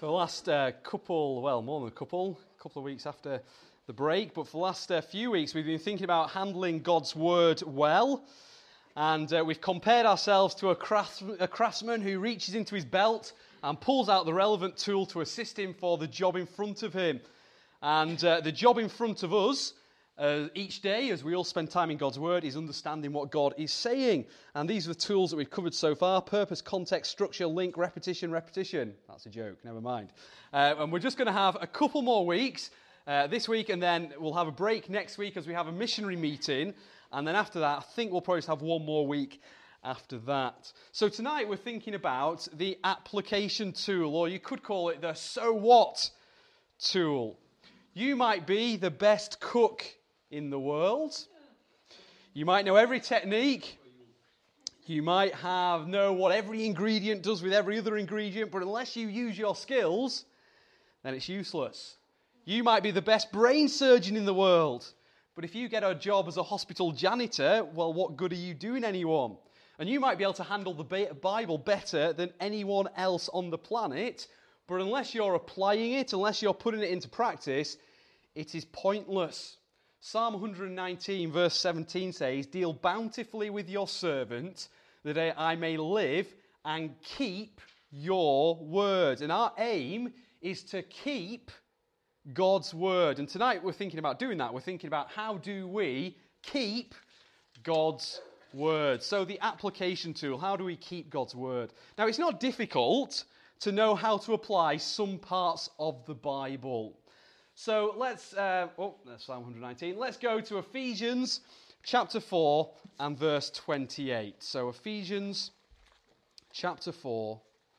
For the last more than a couple of weeks after the break, but for the last few weeks we've been thinking about handling God's Word well. And we've compared ourselves to a craftsman who reaches into his belt and pulls out the relevant tool to assist him for the job in front of him. And the job in front of us each day, as we all spend time in God's Word, is understanding what God is saying. And these are the tools that we've covered so far: purpose, context, structure, link, repetition. That's a joke, never mind. And we're just going to have a couple more weeks this week, and then we'll have a break next week as we have a missionary meeting. And then after that, I think we'll probably have one more week after that. So tonight we're thinking about the application tool, or you could call it the so what tool. You might be the best cook in the world. You might know every technique. You might know what every ingredient does with every other ingredient, but unless you use your skills, then it's useless. You might be the best brain surgeon in the world, but if you get a job as a hospital janitor, well, what good are you doing anyone? And you might be able to handle the Bible better than anyone else on the planet, but unless you're applying it, unless you're putting it into practice, it is pointless. Psalm 119 verse 17 says, "Deal bountifully with your servant, that I may live and keep your word." And our aim is to keep God's word. And tonight we're thinking about doing that. We're thinking about how do we keep God's word. So the application tool, how do we keep God's word? Now, it's not difficult to know how to apply some parts of the Bible. So that's Psalm 119. Let's go to Ephesians chapter 4 and verse 28. So Ephesians chapter 4.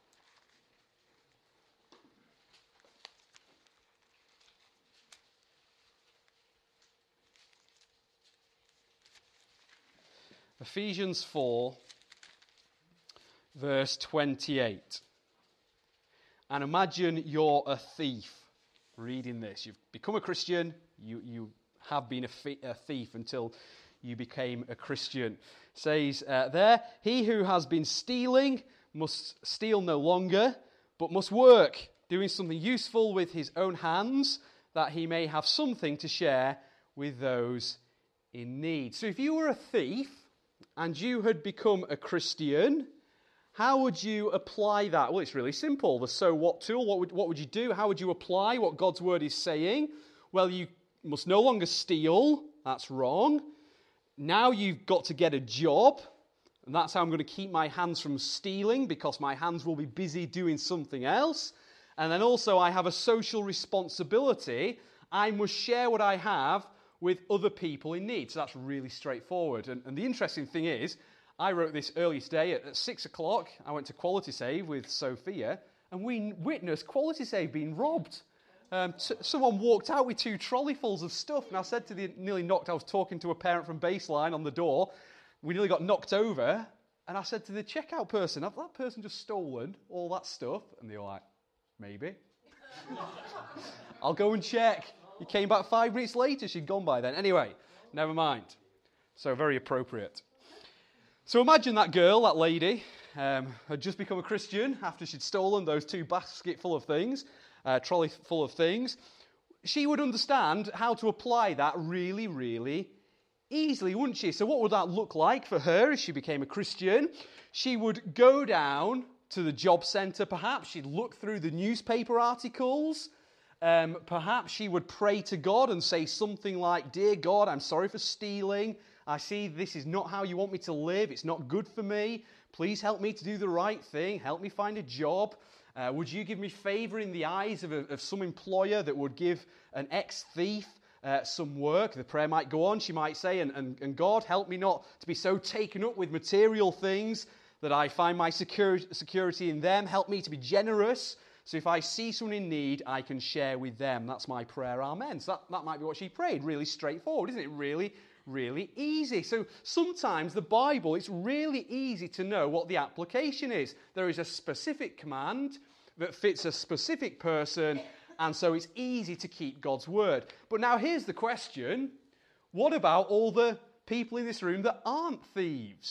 Ephesians 4, verse 28. And imagine you're a thief reading this. You've become a Christian. You have been a thief until you became a Christian. It says there, "He who has been stealing must steal no longer, but must work, doing something useful with his own hands, that he may have something to share with those in need." So if you were a thief and you had become a Christian, how would you apply that? Well, it's really simple. The so what tool, what would you do? How would you apply what God's word is saying? Well, you must no longer steal. That's wrong. Now you've got to get a job. And that's how I'm going to keep my hands from stealing, because my hands will be busy doing something else. And then also I have a social responsibility. I must share what I have with other people in need. So that's really straightforward. And the interesting thing is, I wrote this earlier today at 6 o'clock. I went to Quality Save with Sophia, and we witnessed Quality Save being robbed. Someone walked out with 2 trolleyfuls of stuff, and I said I was talking to a parent from Baseline on the door. We nearly got knocked over, and I said to the checkout person, "Have that person just stolen all that stuff?" And they were like, "Maybe." "I'll go and check." He came back 5 minutes later. She'd gone by then. Anyway, never mind. So very appropriate. So imagine that girl, that lady, had just become a Christian after she'd stolen those 2 baskets full of things, trolley full of things. She would understand how to apply that really, really easily, wouldn't she? So what would that look like for her as she became a Christian? She would go down to the job centre, perhaps. She'd look through the newspaper articles. Perhaps she would pray to God and say something like, "Dear God, I'm sorry for stealing. I see this is not how you want me to live. It's not good for me. Please help me to do the right thing. Help me find a job. Would you give me favour in the eyes of some employer that would give an ex-thief some work?" The prayer might go on. She might say, and God, help me not to be so taken up with material things that I find my security in them. Help me to be generous, so if I see someone in need, I can share with them. That's my prayer, amen. So that might be what she prayed. Really straightforward, isn't it? Really, really easy. So sometimes the Bible, it's really easy to know what the application is. There is a specific command that fits a specific person, and so it's easy to keep God's word. But now here's the question. What about all the people in this room that aren't thieves?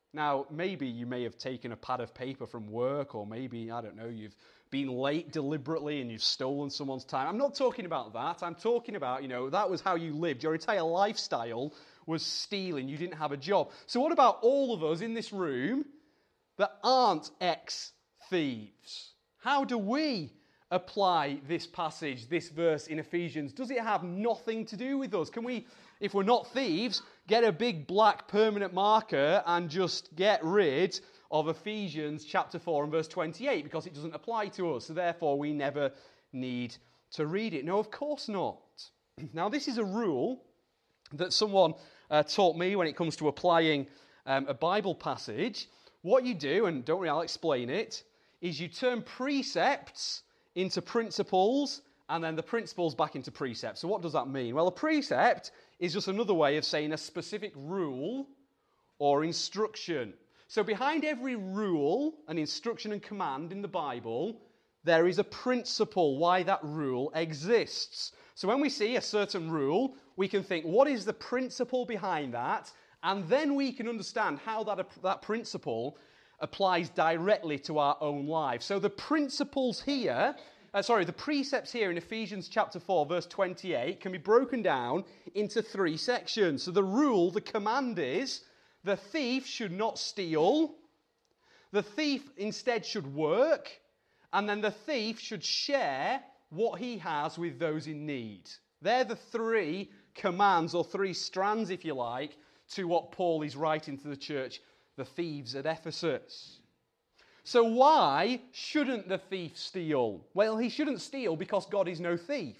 Now, maybe you may have taken a pad of paper from work, or maybe, I don't know, you've been late deliberately and you've stolen someone's time. I'm not talking about that. I'm talking about, that was how you lived. Your entire lifestyle was stealing. You didn't have a job. So what about all of us in this room that aren't ex-thieves? How do we apply this passage, this verse in Ephesians? Does it have nothing to do with us? Can we, if we're not thieves, get a big black permanent marker and just get rid of Ephesians chapter 4 and verse 28 because it doesn't apply to us, so therefore we never need to read it? No, of course not. Now, this is a rule that someone taught me when it comes to applying a Bible passage. What you do, and don't worry, I'll explain it, is you turn precepts into principles and then the principles back into precepts. So what does that mean? Well, a precept is just another way of saying a specific rule or instruction. So behind every rule and instruction and command in the Bible, there is a principle why that rule exists. So when we see a certain rule, we can think, what is the principle behind that? And then we can understand how that principle applies directly to our own lives. So the principles here, the precepts here in Ephesians chapter 4, verse 28, can be broken down into 3 sections. So the rule, the command is, the thief should not steal, the thief instead should work, and then the thief should share what he has with those in need. They're the 3 commands, or 3 strands, if you like, to what Paul is writing to the church, the thieves at Ephesus. So why shouldn't the thief steal? Well, he shouldn't steal because God is no thief.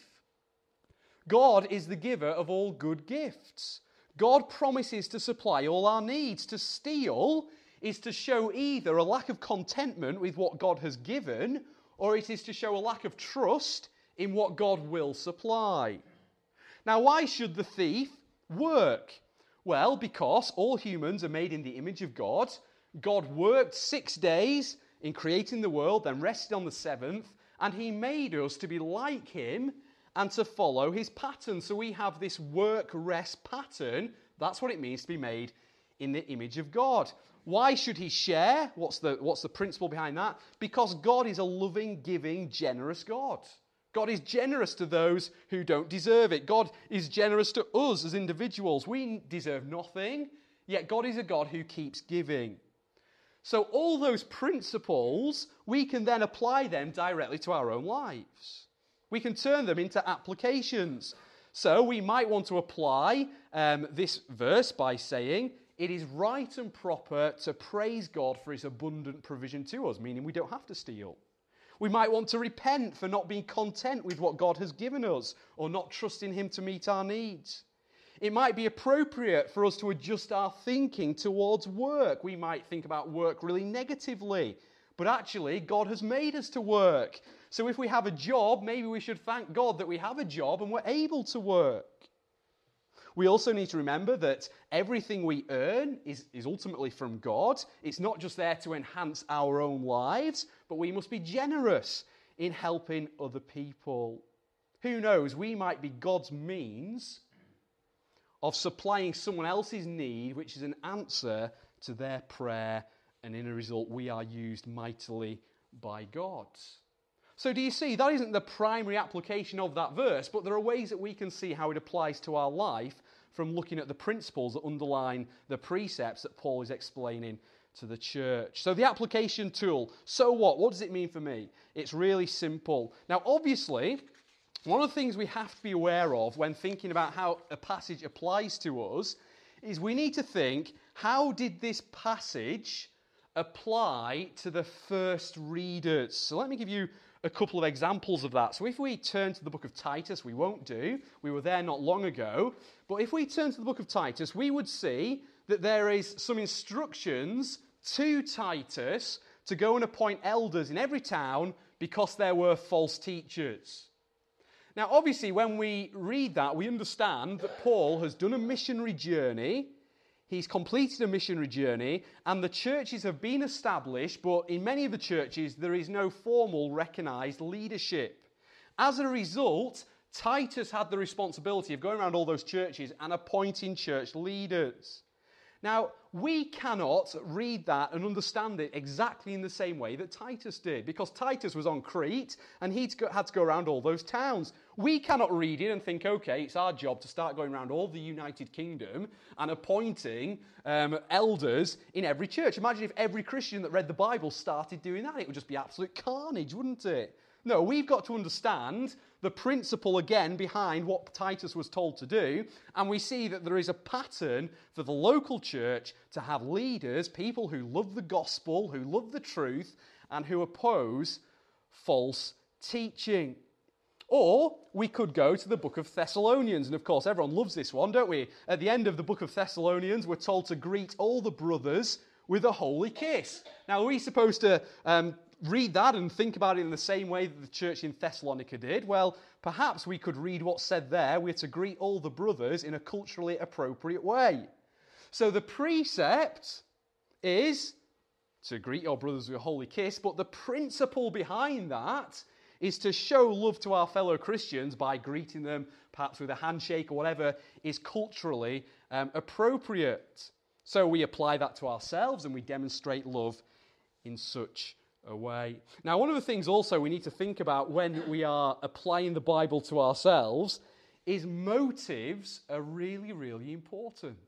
God is the giver of all good gifts. God promises to supply all our needs. To steal is to show either a lack of contentment with what God has given, or it is to show a lack of trust in what God will supply. Now, why should the thief work? Well, because all humans are made in the image of God. God worked 6 days in creating the world, then rested on the 7th, and he made us to be like him and to follow his pattern. So we have this work-rest pattern. That's what it means to be made in the image of God. Why should he share? What's the principle behind that? Because God is a loving, giving, generous God. God is generous to those who don't deserve it. God is generous to us as individuals. We deserve nothing, yet God is a God who keeps giving. So all those principles, we can then apply them directly to our own lives. We can turn them into applications. So we might want to apply this verse by saying, it is right and proper to praise God for his abundant provision to us, meaning we don't have to steal. We might want to repent for not being content with what God has given us or not trusting him to meet our needs. It might be appropriate for us to adjust our thinking towards work. We might think about work really negatively, but actually God has made us to work. So if we have a job, maybe we should thank God that we have a job and we're able to work. We also need to remember that everything we earn is ultimately from God. It's not just there to enhance our own lives, but we must be generous in helping other people. Who knows, we might be God's means of supplying someone else's need, which is an answer to their prayer, and in a result, we are used mightily by God. So do you see, that isn't the primary application of that verse, but there are ways that we can see how it applies to our life from looking at the principles that underline the precepts that Paul is explaining to the church. So the application tool, so what? What does it mean for me? It's really simple. Now, obviously, one of the things we have to be aware of when thinking about how a passage applies to us is we need to think, how did this passage apply to the first readers? So let me give you a couple of examples of that. So if we turn to the book of Titus, we won't do. We were there not long ago. But if we turn to the book of Titus, we would see that there is some instructions to Titus to go and appoint elders in every town because there were false teachers. Now, obviously, when we read that, we understand that Paul has done a missionary journey. He's completed a missionary journey, and the churches have been established, but in many of the churches, there is no formal recognized leadership. As a result, Titus had the responsibility of going around all those churches and appointing church leaders. Now, we cannot read that and understand it exactly in the same way that Titus did, because Titus was on Crete and he had to go around all those towns. We cannot read it and think, okay, it's our job to start going around all the United Kingdom and appointing elders in every church. Imagine if every Christian that read the Bible started doing that. It would just be absolute carnage, wouldn't it? No, we've got to understand the principle again behind what Titus was told to do, and we see that there is a pattern for the local church to have leaders, people who love the gospel, who love the truth, and who oppose false teaching. Or we could go to the book of Thessalonians, and of course everyone loves this one, don't we? At the end of the book of Thessalonians, we're told to greet all the brothers with a holy kiss. Now, are we supposed to read that and think about it in the same way that the church in Thessalonica did? Well, perhaps we could read what's said there. We're to greet all the brothers in a culturally appropriate way. So the precept is to greet your brothers with a holy kiss, but the principle behind that is to show love to our fellow Christians by greeting them, perhaps with a handshake or whatever is culturally appropriate. So we apply that to ourselves and we demonstrate love in such a way. Now, one of the things also we need to think about when we are applying the Bible to ourselves is motives are really, really important.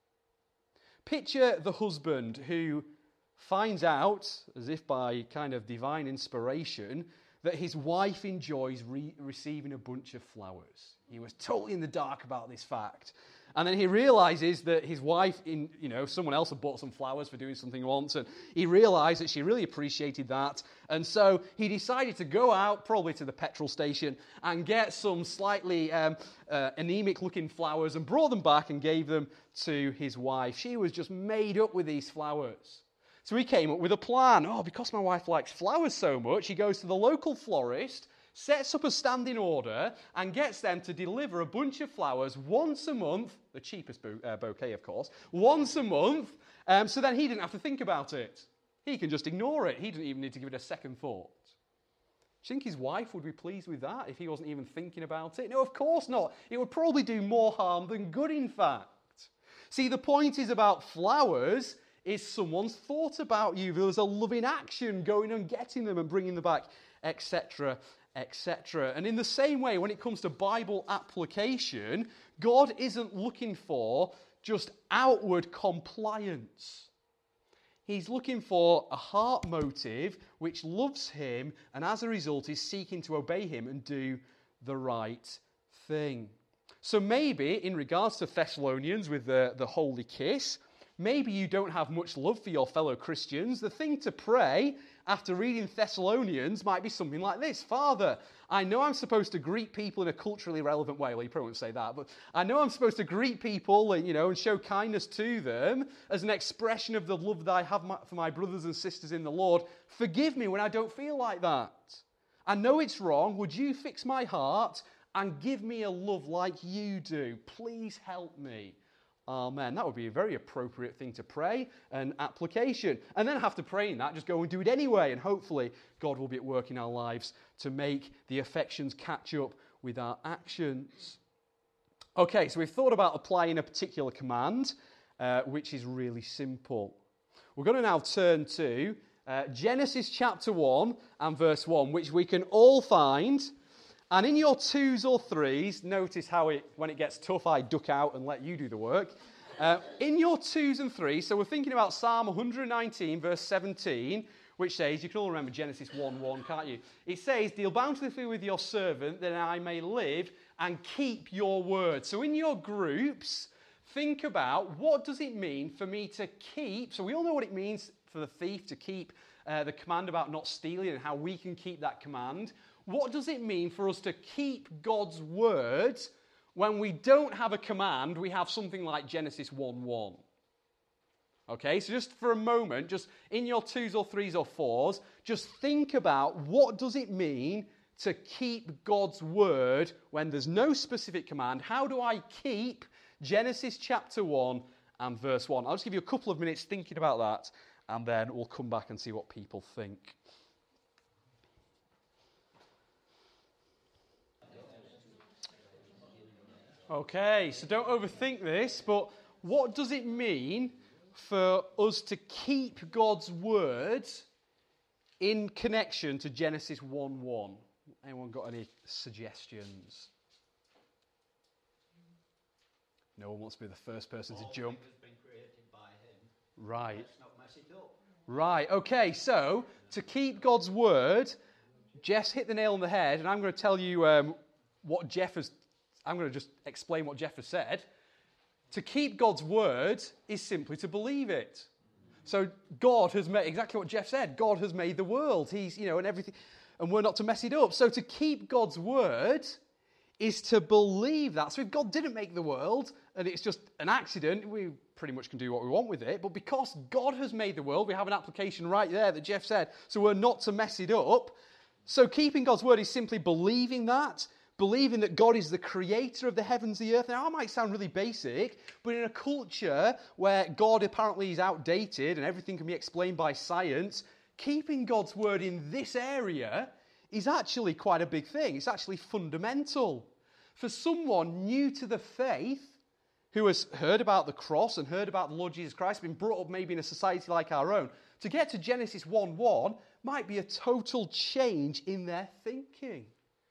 Picture the husband who finds out, as if by kind of divine inspiration, that his wife enjoys receiving a bunch of flowers. He was totally in the dark about this fact. And then he realizes that his wife, someone else had bought some flowers for doing something once, and he realized that she really appreciated that. And so he decided to go out, probably to the petrol station, and get some slightly anemic-looking flowers and brought them back and gave them to his wife. She was just made up with these flowers. So he came up with a plan. Because my wife likes flowers so much, he goes to the local florist, sets up a standing order, and gets them to deliver a bunch of flowers once a month, the cheapest bouquet, of course, once a month, so then he didn't have to think about it. He can just ignore it. He didn't even need to give it a second thought. Do you think his wife would be pleased with that if he wasn't even thinking about it? No, of course not. It would probably do more harm than good, in fact. See, the point is about flowers is someone's thought about you. There was a loving action going and getting them and bringing them back, etc., etc. And in the same way, when it comes to Bible application, God isn't looking for just outward compliance. He's looking for a heart motive which loves him and as a result is seeking to obey him and do the right thing. So maybe in regards to Thessalonians with the holy kiss, maybe you don't have much love for your fellow Christians. The thing to pray after reading Thessalonians might be something like this. Father, I know I'm supposed to greet people in a culturally relevant way. Well, you probably won't say that, but I know I'm supposed to greet people, and show kindness to them as an expression of the love that I have for my brothers and sisters in the Lord. Forgive me when I don't feel like that. I know it's wrong. Would you fix my heart and give me a love like you do? Please help me. Amen. That would be a very appropriate thing to pray and application. And then after praying that, just go and do it anyway. And hopefully God will be at work in our lives to make the affections catch up with our actions. Okay, so we've thought about applying a particular command, which is really simple. We're going to now turn to Genesis chapter 1 and verse 1, which we can all find. And in your 2s or 3s, notice how when it gets tough, I duck out and let you do the work. In your 2s and 3s, so we're thinking about Psalm 119, verse 17, which says, you can all remember Genesis 1:1, can't you? It says, deal bountifully with your servant, that I may live and keep your word. So in your groups, think about what does it mean for me to keep. So we all know what it means for the thief to keep the command about not stealing and how we can keep that command. What does it mean for us to keep God's word when we don't have a command, we have something like Genesis 1:1? Okay, so just for a moment, just in your 2s or 3s or 4s, just think about what does it mean to keep God's word when there's no specific command. How do I keep Genesis chapter 1 and verse 1? I'll just give you a couple of minutes thinking about that, and then we'll come back and see what people think. Okay, so don't overthink this, but what does it mean for us to keep God's word in connection to Genesis 1:1? Anyone got any suggestions? No one wants to be the first person to jump. All things have been created by him. Right. Let's not mess it up. Right, okay, so to keep God's word, Jeff's hit the nail on the head, and I'm going to tell you I'm going to just explain what Jeff has said. To keep God's word is simply to believe it. So God has made, exactly what Jeff said, God has made the world. He's, and everything, and we're not to mess it up. So to keep God's word is to believe that. So if God didn't make the world, and it's just an accident, we pretty much can do what we want with it. But because God has made the world, we have an application right there that Jeff said, so we're not to mess it up. So keeping God's word is simply believing that God is the creator of the heavens, the earth. Now, that might sound really basic, but in a culture where God apparently is outdated and everything can be explained by science, keeping God's word in this area is actually quite a big thing. It's actually fundamental. For someone new to the faith, who has heard about the cross and heard about the Lord Jesus Christ, been brought up maybe in a society like our own, to get to Genesis 1:1 might be a total change in their thinking.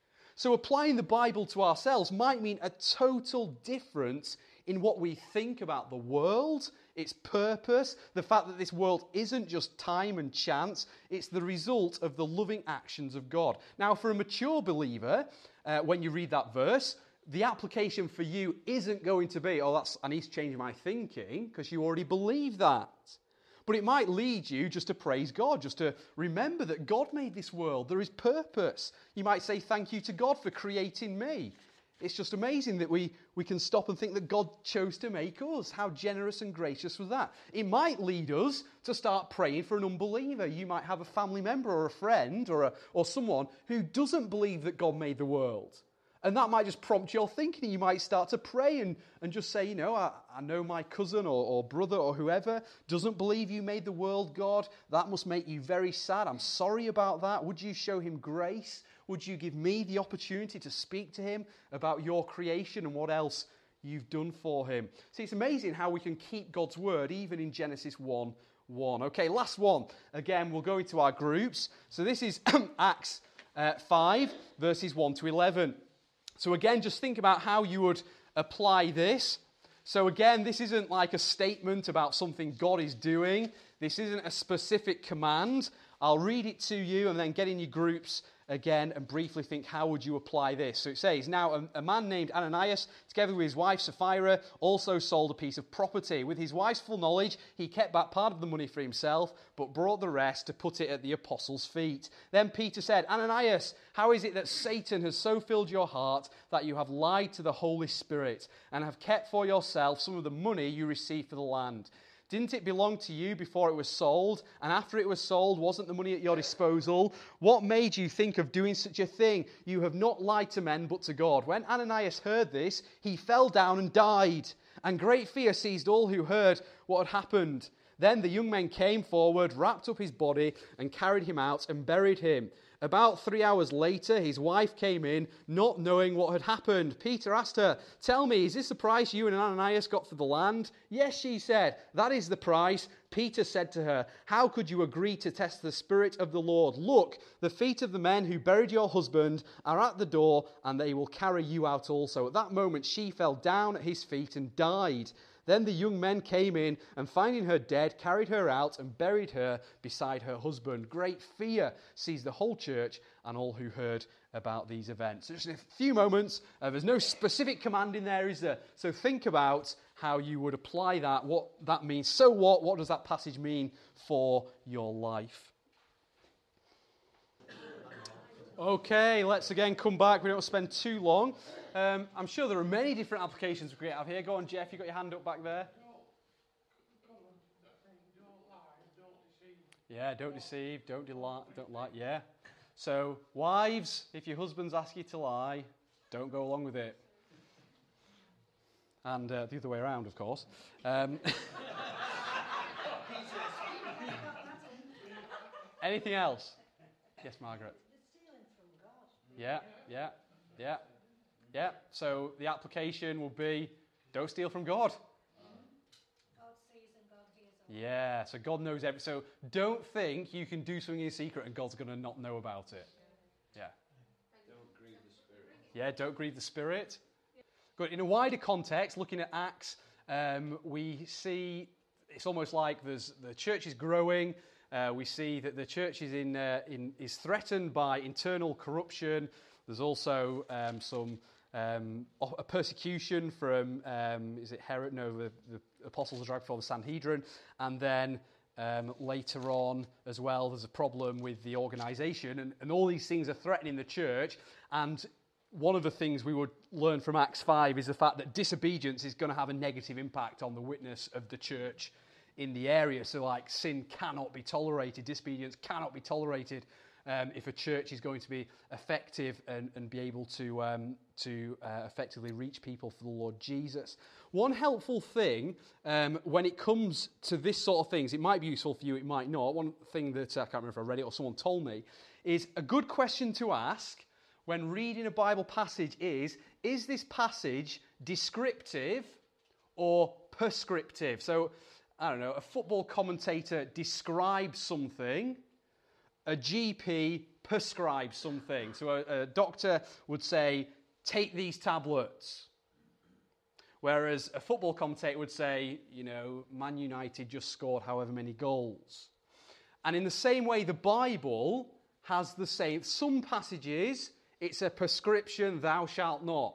So applying the Bible to ourselves might mean a total difference in what we think about the world, its purpose, the fact that this world isn't just time and chance, it's the result of the loving actions of God. Now, for a mature believer, when you read that verse, the application for you isn't going to be, I need to change my thinking, because you already believe that. But it might lead you just to praise God, just to remember that God made this world. There is purpose. You might say thank you to God for creating me. It's just amazing that we can stop and think that God chose to make us. How generous and gracious was that? It might lead us to start praying for an unbeliever. You might have a family member or a friend or someone who doesn't believe that God made the world. And that might just prompt your thinking. You might start to pray and just say, I know my cousin or brother or whoever doesn't believe you made the world, God. That must make you very sad. I'm sorry about that. Would you show him grace? Would you give me the opportunity to speak to him about your creation and what else you've done for him? See, it's amazing how we can keep God's word even in Genesis 1:1. Okay, last one. Again, we'll go into our groups. So this is Acts 5, verses 1 to 11. So again, just think about how you would apply this. So again, this isn't like a statement about something God is doing. This isn't a specific command. I'll read it to you and then get in your groups again and briefly think, how would you apply this? So it says, now a man named Ananias, together with his wife Sapphira, also sold a piece of property. With his wife's full knowledge, he kept back part of the money for himself, but brought the rest to put it at the apostles' feet. Then Peter said, Ananias, how is it that Satan has so filled your heart that you have lied to the Holy Spirit and have kept for yourself some of the money you received for the land? Didn't it belong to you before it was sold? And after it was sold, wasn't the money at your disposal? What made you think of doing such a thing? You have not lied to men, but to God. When Ananias heard this, he fell down and died. And great fear seized all who heard what had happened. Then the young men came forward, wrapped up his body, and carried him out and buried him. About 3 hours later, his wife came in, not knowing what had happened. Peter asked her, tell me, is this the price you and Ananias got for the land? Yes, she said, that is the price. Peter said to her, how could you agree to test the Spirit of the Lord? Look, the feet of the men who buried your husband are at the door, and they will carry you out also. At that moment, she fell down at his feet and died. Then the young men came in and finding her dead, carried her out and buried her beside her husband. Great fear seized the whole church and all who heard about these events. So just in a few moments, there's no specific command in there, is there? So think about how you would apply that, what that means. So what does that passage mean for your life? Okay, let's again come back. We don't spend too long. I'm sure there are many different applications we could have here. Go on, Jeff, you got your hand up back there. Yeah, don't deceive, don't lie, yeah. So, wives, if your husbands ask you to lie, don't go along with it. And the other way around, of course. Anything else? Yes, Margaret. Yeah. So the application will be, don't steal from God. God sees and God hears Yeah, so God knows everything. So don't think you can do something in secret and God's going to not know about it. Yeah. Don't grieve the Spirit. Yeah, don't grieve the Spirit. Good. In a wider context, looking at Acts, we see it's almost like the church is growing. We see that the church is is threatened by internal corruption. There's also a persecution from, is it Herod? No, the apostles are dragged before the Sanhedrin. And then later on as well, there's a problem with the organisation. And all these things are threatening the church. And one of the things we would learn from Acts 5 is the fact that disobedience is going to have a negative impact on the witness of the church in the area. So like sin cannot be tolerated, disobedience cannot be tolerated if a church is going to be effective and be able to effectively reach people for the Lord Jesus. One helpful thing when it comes to this sort of things, it might be useful for you, it might not. One thing that I can't remember if I read it or someone told me is a good question to ask when reading a Bible passage is this passage descriptive or prescriptive? So, I don't know, a football commentator describes something, a GP prescribes something. So a doctor would say, take these tablets. Whereas a football commentator would say, Man United just scored however many goals. And in the same way, the Bible has the same. Some passages, it's a prescription, thou shalt not.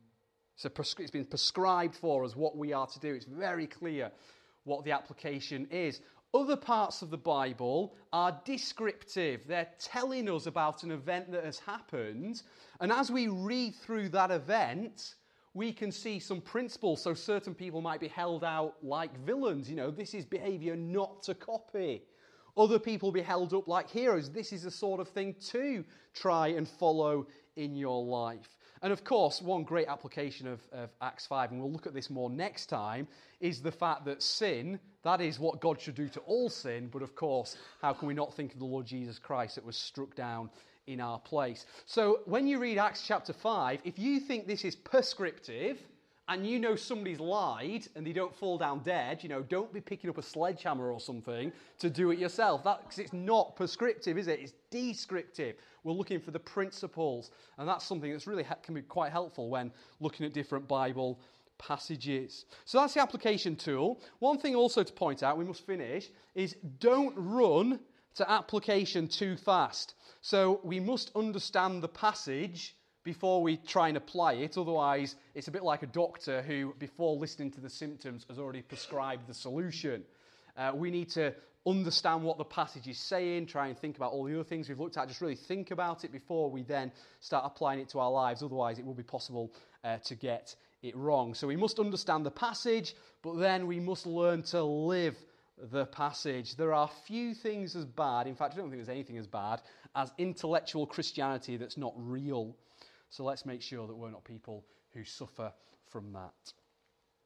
It's been prescribed for us what we are to do. It's very clear what the application is. Other parts of the Bible are descriptive. They're telling us about an event that has happened. And as we read through that event, we can see some principles. So certain people might be held out like villains. This is behavior not to copy. Other people will be held up like heroes. This is the sort of thing to try and follow in your life. And of course, one great application of Acts 5, and we'll look at this more next time, is the fact that sin, that is what God should do to all sin, but of course, how can we not think of the Lord Jesus Christ that was struck down in our place? So when you read Acts chapter 5, if you think this is prescriptive, and somebody's lied and they don't fall down dead, don't be picking up a sledgehammer or something to do it yourself. Because it's not prescriptive, is it? It's descriptive. We're looking for the principles. And that's something that's really can be quite helpful when looking at different Bible passages. So that's the application tool. One thing also to point out, we must finish, is don't run to application too fast. So we must understand the passage before we try and apply it. Otherwise, it's a bit like a doctor who, before listening to the symptoms, has already prescribed the solution. We need to understand what the passage is saying, try and think about all the other things we've looked at, just really think about it before we then start applying it to our lives. Otherwise, it will be possible to get it wrong. So we must understand the passage, but then we must learn to live the passage. There are few things as bad, in fact, I don't think there's anything as bad, as intellectual Christianity that's not real. So let's make sure that we're not people who suffer from that.